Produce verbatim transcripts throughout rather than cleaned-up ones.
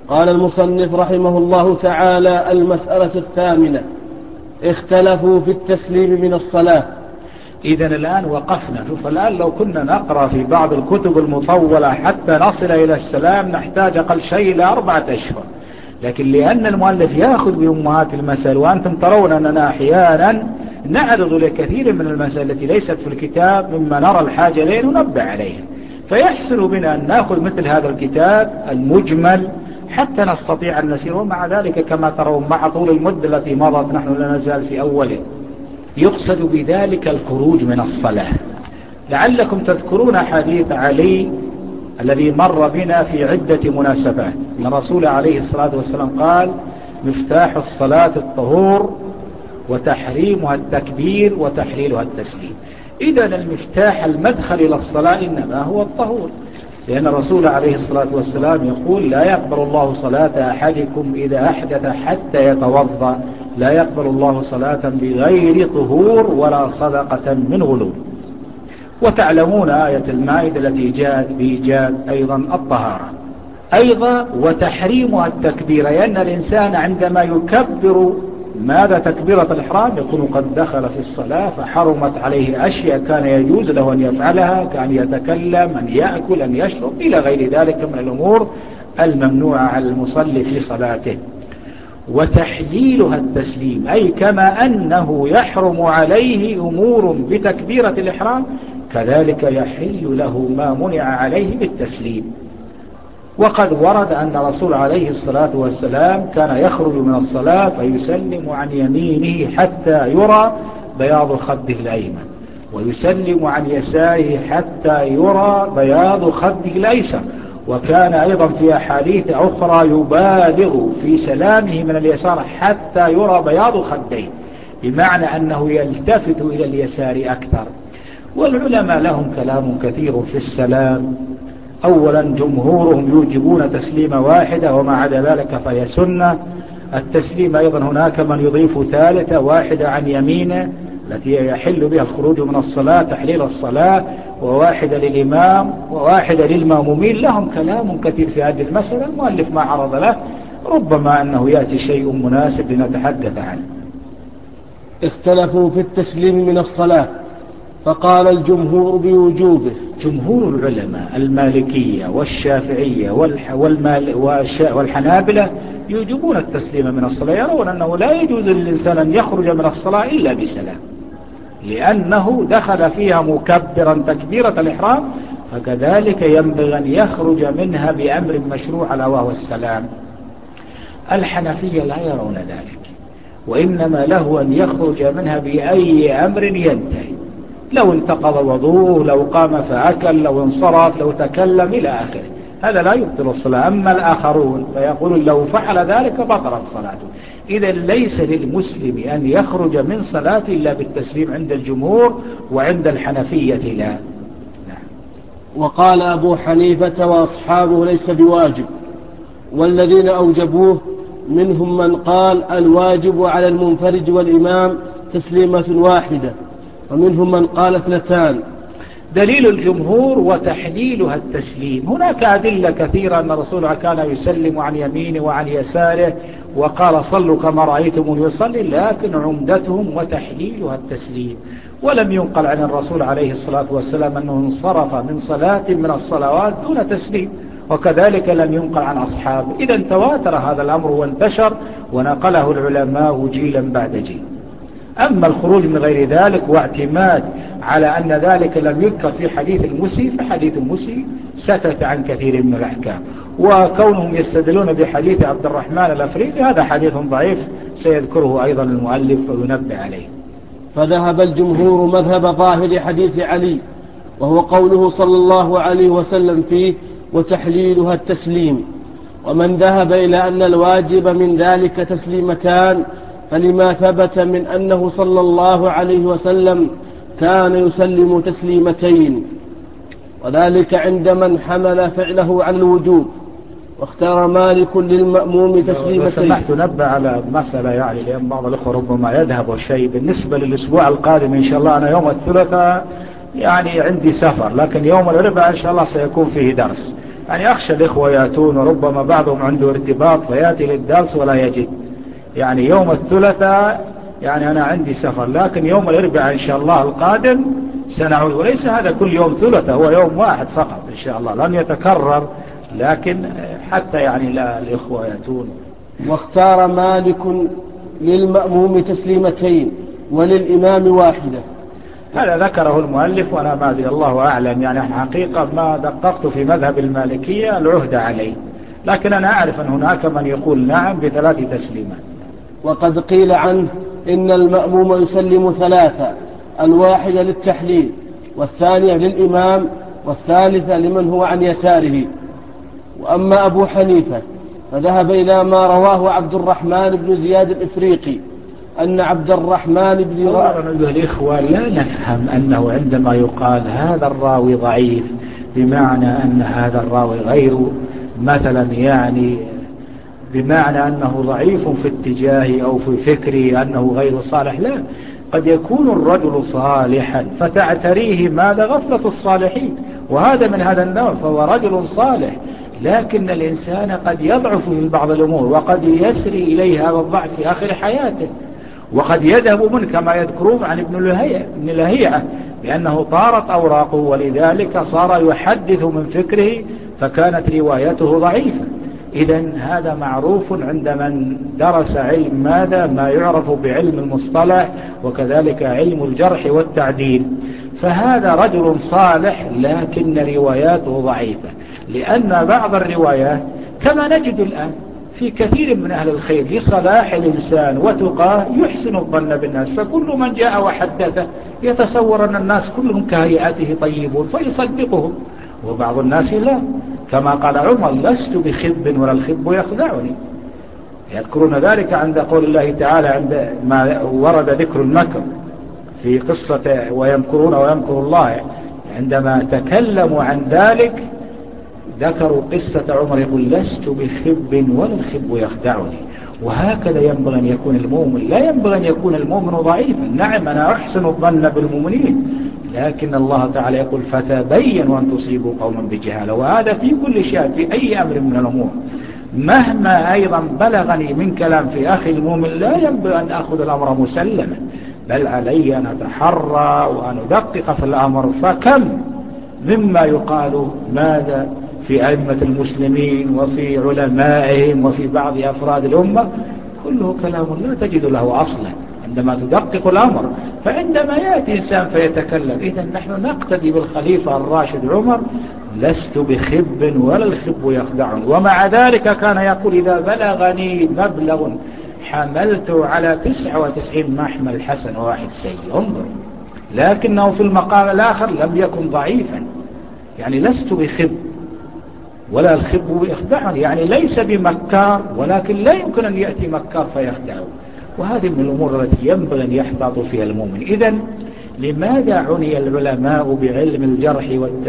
قال المصنف رحمه الله تعالى: المسألة الثامنة: اختلفوا في التسليم من الصلاة. إذن الآن وقفنا. شوف الآن لو كنا نقرأ في بعض الكتب المطولة حتى نصل إلى السلام نحتاج أقل شيء إلى أربعة أشهر، لكن لأن المؤلف يأخذ بأمهات المسائل، وأنتم ترون أننا أحيانا نعرض لكثير من المسائل التي ليست في الكتاب مما نرى الحاجة إليه ننبه عليها، فيحسن بنا أن نأخذ مثل هذا الكتاب المجمل حتى نستطيع أن نسير. ومع ذلك كما ترون مع طول المدة التي مضت نحن لا نزال في أوله. يقصد بذلك الخروج من الصلاة. لعلكم تذكرون حديث علي الذي مر بنا في عدة مناسبات، أن الرسول عليه الصلاة والسلام قال: مفتاح الصلاة الطهور وتحريمها التكبير وتحليلها التسليم. إذن المفتاح المدخل إلى الصلاة إنما هو الطهور، لأن الرسول عليه الصلاة والسلام يقول: لا يقبل الله صلاة أحدكم إذا أحدث حتى يتوضأ، لا يقبل الله صلاة بغير طهور ولا صدقة من غلول. وتعلمون آية المائدة التي جاءت بإيجاد أيضا الطهارة. أيضا وتحريمها التكبير، لأن الإنسان عندما يكبر ماذا تكبيرة الإحرام يكون قد دخل في الصلاة، فحرمت عليه أشياء كان يجوز له أن يفعلها، كأن يتكلم، أن يأكل، أن يشرب إلى غير ذلك من الأمور الممنوعة على المصلي في صلاته. وتحليلها التسليم، أي كما أنه يحرم عليه أمور بتكبيرة الإحرام كذلك يحل له ما منع عليه بالتسليم. وقد ورد أن الرسول عليه الصلاة والسلام كان يخرج من الصلاة فيسلم عن يمينه حتى يرى بياض خده الأيمن، ويسلم عن يساره حتى يرى بياض خده الأيسر. وكان أيضا في أحاديث أخرى يبالغ في سلامه من اليسار حتى يرى بياض خديه، بمعنى أنه يلتفت إلى اليسار أكثر. والعلماء لهم كلام كثير في السلام. أولا جمهورهم يوجبون تسليمة واحدة، وما عدا ذلك فهي سنة. التسليم أيضا هناك من يضيف ثالثة واحدة عن يمينه التي يحل بها الخروج من الصلاة تحليل الصلاة، وواحدة للإمام وواحدة للمامومين. لهم كلام كثير في هذه المسألة، المؤلف ما عرض له، ربما أنه يأتي شيء مناسب لنتحدث عنه. اختلفوا في التسليم من الصلاة، فقال الجمهور بوجوبه. جمهور العلماء المالكية والشافعية والمال والحنابلة يوجبون التسليم من الصلاة، يرون أنه لا يجوز للإنسان أن يخرج من الصلاة إلا بسلام، لأنه دخل فيها مكبرا تكبيرة الإحرام، فكذلك ينبغي أن يخرج منها بأمر مشروع على وهو السلام. الحنفية لا يرون ذلك، وإنما له أن يخرج منها بأي أمر ينتهي، لو انتقض وضوءه، لو قام فأكل، لو انصرف، لو تكلم إلى آخره، هذا لا يبطل الصلاة. أما الآخرون فيقولون لو فعل ذلك بطلت صلاته. إذا ليس للمسلم أن يخرج من صلاته إلا بالتسليم عند الجمهور، وعند الحنفية لا. نعم. وقال أبو حنيفة وأصحابه ليس بواجب، والذين أوجبوه منهم من قال الواجب على المنفرد والإمام تسليمة واحدة، ومنهم من قال اثنتان. دليل الجمهور وتحليلها التسليم. هناك أدلة كثيرة أن الرسول كان يسلم عن يمينه وعن يساره، وقال صلوا كما رأيتم يصلي، لكن عمدتهم وتحليلها التسليم. ولم ينقل عن الرسول عليه الصلاة والسلام أنه انصرف من صلاة من الصلوات دون تسليم، وكذلك لم ينقل عن أصحابه. إذا تواتر هذا الأمر وانتشر ونقله العلماء جيلا بعد جيل. أما الخروج من غير ذلك واعتماد على أن ذلك لم يذكر في حديث المسيء، فحديث المسيء سكت عن كثير من الأحكام. وكونهم يستدلون بحديث عبد الرحمن الأفريقي هذا حديث ضعيف سيذكره أيضا المؤلف وينبه عليه. فذهب الجمهور مذهب ظاهر حديث علي، وهو قوله صلى الله عليه وسلم فيه وتحليلها التسليم. ومن ذهب إلى أن الواجب من ذلك تسليمتان، فلما ثبت من أنه صلى الله عليه وسلم كان يسلم تسليمتين، وذلك عند من حمل فعله على الوجوب، واختار مالك للمأموم تسليمتين. لو سمحت نبه على مسألة، يعني لأن بعض الأخوة ربما يذهب شيء بالنسبة للأسبوع القادم إن شاء الله. أنا يوم الثلاثاء يعني عندي سفر، لكن يوم الأربعاء إن شاء الله سيكون فيه درس. يعني أخشى الإخوة يأتون وربما بعضهم عنده ارتباط فيأتي للدرس ولا يجد. يعني يوم الثلاثاء يعني أنا عندي سفر، لكن يوم الأربعاء إن شاء الله القادم سنعود، وليس هذا كل يوم ثلاثاء، هو يوم واحد فقط إن شاء الله لن يتكرر، لكن حتى يعني لا الإخوة يأتون. واختار مالك للمأموم تسليمتين وللإمام واحدة. هذا ذكره المؤلف وأنا ما أدري، الله أعلم، يعني حقيقة ما دققت في مذهب المالكية العهد عليه، لكن أنا أعرف أن هناك من يقول نعم بثلاث تسليمات. وقد قيل عنه إن المأموم يسلم ثلاثة، الواحدة للتحليل، والثانية للإمام، والثالثة لمن هو عن يساره. وأما أبو حنيفة فذهب إلى ما رواه عبد الرحمن بن زياد الإفريقي أن عبد الرحمن بن أولا أيها الإخوة لا نفهم أنه عندما يقال هذا الراوي ضعيف بمعنى أن هذا الراوي غير مثلا يعني بمعنى أنه ضعيف في اتجاهه أو في فكره أنه غير صالح، لا، قد يكون الرجل صالحا فتعتريه ماذا غفلة الصالحين، وهذا من هذا النوع، فهو رجل صالح، لكن الإنسان قد يضعف في بعض الأمور وقد يسري إليه هذا الضعف في آخر حياته، وقد يذهب منه كما يذكرون عن ابن لهيعة بأنه طارت أوراقه ولذلك صار يحدث من فكره فكانت روايته ضعيفة. إذن هذا معروف عند من درس علم ماذا ما يعرف بعلم المصطلح وكذلك علم الجرح والتعديل، فهذا رجل صالح لكن رواياته ضعيفة، لأن بعض الروايات كما نجد الآن في كثير من أهل الخير لصلاح الإنسان وتقاه يحسن الظن بالناس، فكل من جاء وحدثه يتصور أن الناس كلهم كهيئته طيبون فيصدقهم، وبعض الناس لا، كما قال عمر لست بخب ولا الخب يخدعني. يذكرون ذلك عند قول الله تعالى عند ما ورد ذكر المكر في قصة ويمكرون ويمكر الله، عندما تكلموا عن ذلك ذكروا قصة عمر يقول لست بخب ولا الخب يخدعني. وهكذا ينبغي أن يكون المؤمن، لا ينبغي أن يكون المؤمن ضعيفا. نعم أنا أحسن الظن بالمؤمنين، لكن الله تعالى يقول فتبينوا أن تصيبوا قوما بجهالة، وهذا في كل شيء في أي أمر من الأمور. مهما أيضا بلغني من كلام في أخي المؤمن لا ينبغي أن أخذ الأمر مسلما، بل علي أن أتحرى وأن أدقق في الأمر. فكم مما يقال ماذا في أئمة المسلمين وفي علمائهم وفي بعض أفراد الأمة كله كلام لا تجد له أصلا عندما تدقق الأمر. فعندما يأتي إنسان فيتكلم إذن نحن نقتدي بالخليفة الراشد عمر لست بخب ولا الخب يخدعني، ومع ذلك كان يقول إذا بلغني مبلغ حملت على تسعة وتسعين محمل الحسن وواحد سيء. انظر، لكنه في المقام الآخر لم يكن ضعيفا، يعني لست بخب ولا الخب يخدعني، يعني ليس بمكار، ولكن لا يمكن أن يأتي مكار فيخدعه. وهذه من الأمور التي ينبغي أن يحتاط فيها المؤمن. إذن لماذا عني العلماء بعلم الجرح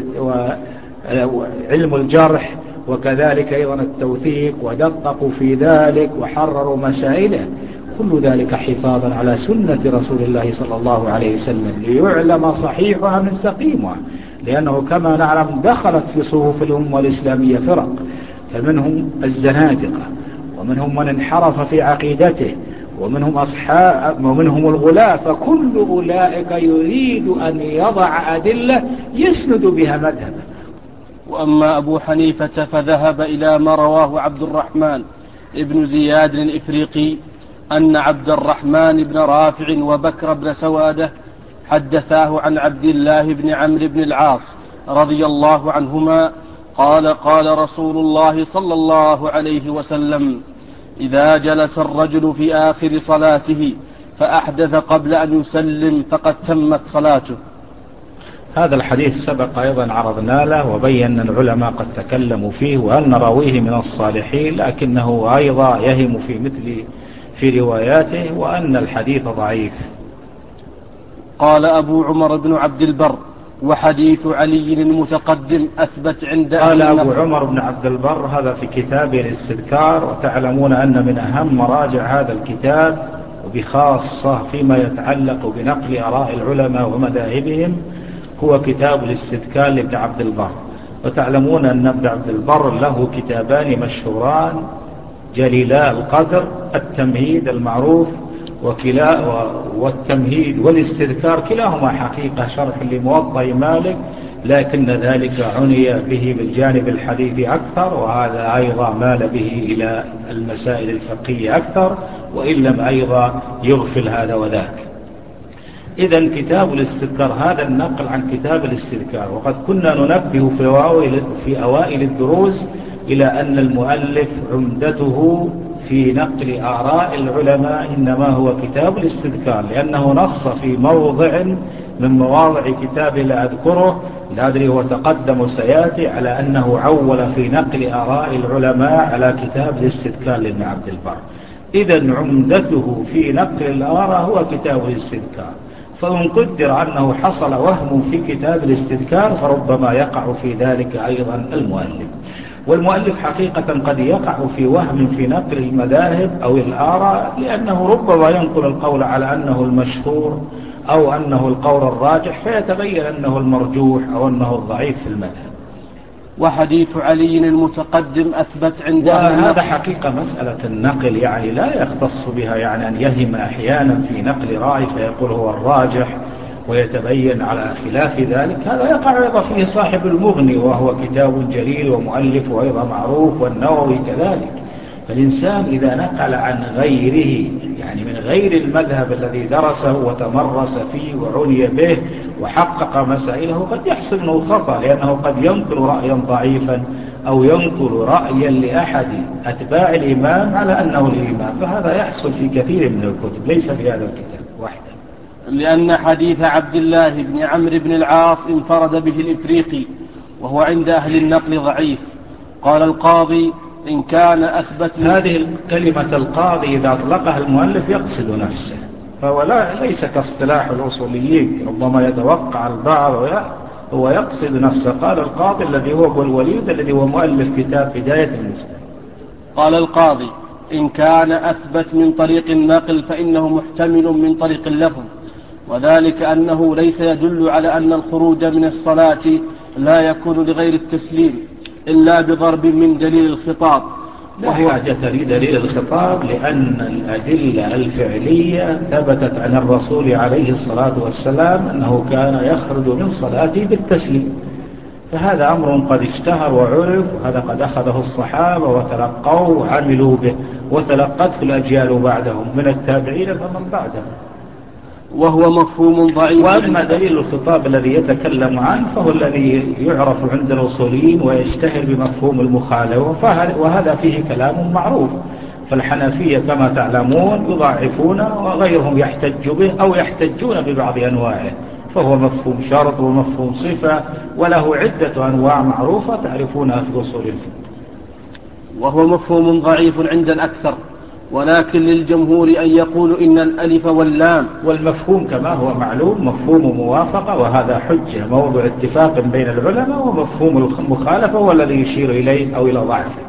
وعلم الجرح وكذلك أيضا التوثيق ودققوا في ذلك وحرروا مسائله؟ كل ذلك حفاظا على سنة رسول الله صلى الله عليه وسلم ليعلم صحيحها من سقيمها، لأنه كما نعلم دخلت في صفوف الأمة الإسلامية فرق، فمنهم الزنادقة ومنهم من انحرف في عقيدته ومنهم أصحاب ومنهم الغلاة، فكل أولئك يريد أن يضع أدلة يسند بها مذهبه. وأما أبو حنيفة فذهب إلى ما رواه عبد الرحمن ابن زياد الإفريقي أن عبد الرحمن بن رافع وبكر بن سوادة حدثاه عن عبد الله بن عمرو بن العاص رضي الله عنهما قال قال رسول الله صلى الله عليه وسلم إذا جلس الرجل في آخر صلاته فأحدث قبل أن يسلم فقد تمت صلاته. هذا الحديث سبق أيضا عرضنا له وبينا العلماء قد تكلموا فيه وأن نراويه من الصالحين، لكنه أيضا يهم في مثل في رواياته وأن الحديث ضعيف. قال أبو عمر بن عبد البر وحديث علي المتقدم أثبت عند قال أبو عمر بن عبد البر هذا في كتابه الاستذكار، وتعلمون أن من أهم مراجع هذا الكتاب وبخاصة فيما يتعلق بنقل آراء العلماء ومذاهبهم هو كتاب الاستذكار لابن عبد البر. وتعلمون أن ابن عبد البر له كتابان مشهوران جليلا القدر، التمهيد المعروف وكلا والتمهيد والاستذكار، كلاهما حقيقة شرح لموطأ مالك، لكن ذلك عني به بالجانب الحديثي أكثر، وهذا أيضا مال به إلى المسائل الفقهية أكثر، وإن لم أيضا يغفل هذا وذاك. إذن كتاب الاستذكار هذا النقل عن كتاب الاستذكار. وقد كنا ننبه في أوائل, في أوائل الدروس إلى أن المؤلف عمدته في نقل آراء العلماء إنما هو كتاب الاستذكار، لأنه نص في موضع من مواضع كتابه لا أذكره، لا أدري هو تقدم وسياتي، على أنه عول في نقل آراء العلماء على كتاب الاستذكار لابن عبد البر. إذن عمدته في نقل الآراء هو كتاب الاستذكار، فإن قدر أنه حصل وهم في كتاب الاستذكار فربما يقع في ذلك أيضا المؤلف. والمؤلف حقيقة قد يقع في وهم في نقل المذاهب أو الآراء، لأنه ربما ينقل القول على أنه المشهور أو أنه القول الراجح، فيتبين أنه المرجوح أو أنه الضعيف في المذهب. وحديث علي المتقدم أثبت عنده. وهذا حقيقة مسألة النقل يعني لا يختص بها، يعني أن يهم أحيانا في نقل رأي فيقول هو الراجح ويتبين على خلاف ذلك، هذا يقع أيضا فيه صاحب المغني، وهو كتاب جليل ومؤلف وأيضا معروف، والنووي كذلك. فالإنسان إذا نقل عن غيره، يعني من غير المذهب الذي درسه وتمرس فيه وعني به وحقق مسائله، قد يحصل منه خطأ، لأنه قد ينقل رأيا ضعيفا أو ينقل رأيا لأحد أتباع الإمام على أنه الإمام، فهذا يحصل في كثير من الكتب، ليس في هذا الكتاب وحده. لأن حديث عبد الله بن عمرو بن العاص انفرد به الإفريقي، وهو عند أهل النقل ضعيف. قال القاضي إن كان أثبت. هذه الكلمة القاضي إذا أطلقها المؤلف يقصد نفسه، فهو لا ليس كاصطلاح الأصوليين، ربما يتوقع البعض هو يقصد نفسه. قال القاضي الذي هو أبو الوليد الذي هو مؤلف كتاب بداية المجتهد. قال القاضي إن كان أثبت من طريق النقل فإنه محتمل من طريق اللفظ، وذلك أنه ليس يدل على أن الخروج من الصلاة لا يكون لغير التسليم إلا بضرب من دليل الخطاب. لا حاجة لدليل الخطاب، لأن الأدلة الفعلية ثبتت عن الرسول عليه الصلاة والسلام أنه كان يخرج من صلاته بالتسليم، فهذا أمر قد اشتهر وعرف، وهذا قد أخذه الصحابة وتلقوه وعملوا به، وتلقته الأجيال بعدهم من التابعين فمن بعدهم، وهو مفهوم ضعيف. وأما دليل الخطاب الذي يتكلم عنه فهو الذي يعرف عند الأصوليين ويشتهر بمفهوم المخالفة، وهذا فيه كلام معروف. فالحنفية كما تعلمون يضعفون وغيرهم يحتج به أو يحتجون ببعض أنواعه، فهو مفهوم شرط ومفهوم صفة، وله عدة أنواع معروفة تعرفونها في أصول الفقه. وهو مفهوم ضعيف عند الأكثر، ولكن للجمهور أن يقولوا إن الألف واللام. والمفهوم كما هو معلوم مفهوم موافقة، وهذا حجة موضوع اتفاق بين العلماء، ومفهوم المخالفة هو الذي يشير إليه أو إلى ضعفه.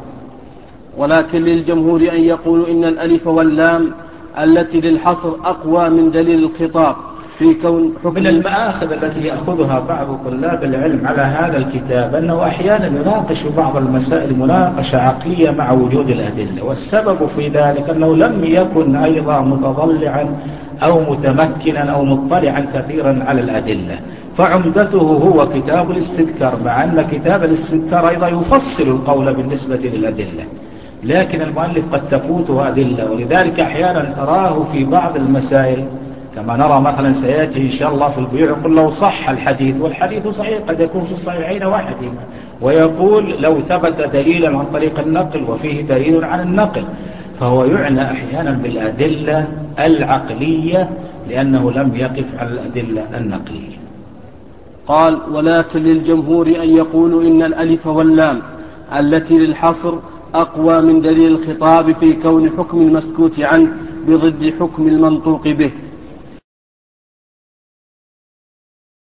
ولكن للجمهور أن يقولوا إن الألف واللام التي للحصر أقوى من دليل الخطاب في كون حكم. من المآخذ التي يأخذها بعض طلاب العلم على هذا الكتاب أنه أحيانا يناقش بعض المسائل مناقشة عقلية مع وجود الأدلة، والسبب في ذلك أنه لم يكن أيضا متضلعا أو متمكنا أو مطلعا كثيرا على الأدلة، فعمدته هو كتاب الاستذكار، مع أن كتاب الاستذكار أيضا يفصل القول بالنسبة للأدلة، لكن المؤلف قد تفوته أدلة، ولذلك أحيانا تراه في بعض المسائل كما نرى مثلا سيأتي إن شاء الله في البيوع يقول لو صح الحديث، والحديث صحيح قد يكون في الصحيحين واحدهما، ويقول لو ثبت دليلا عن طريق النقل وفيه دليل عن النقل، فهو يعنى أحيانا بالأدلة العقلية لأنه لم يقف على الأدلة النقلية. قال ولكن للجمهور أن يقولوا إن الألف واللام التي للحصر أقوى من دليل الخطاب في كون حكم المسكوت عنه بضد حكم المنطوق به،